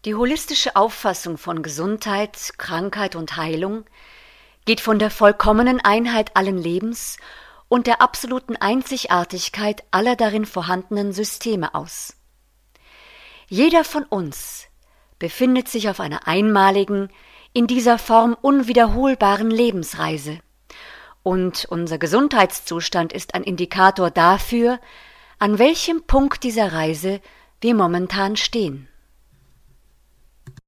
Die holistische Auffassung von Gesundheit, Krankheit und Heilung geht von der vollkommenen Einheit allen Lebens und der absoluten Einzigartigkeit aller darin vorhandenen Systeme aus. Jeder von uns befindet sich auf einer einmaligen, in dieser Form unwiederholbaren Lebensreise, und unser Gesundheitszustand ist ein Indikator dafür, an welchem Punkt dieser Reise wir momentan stehen.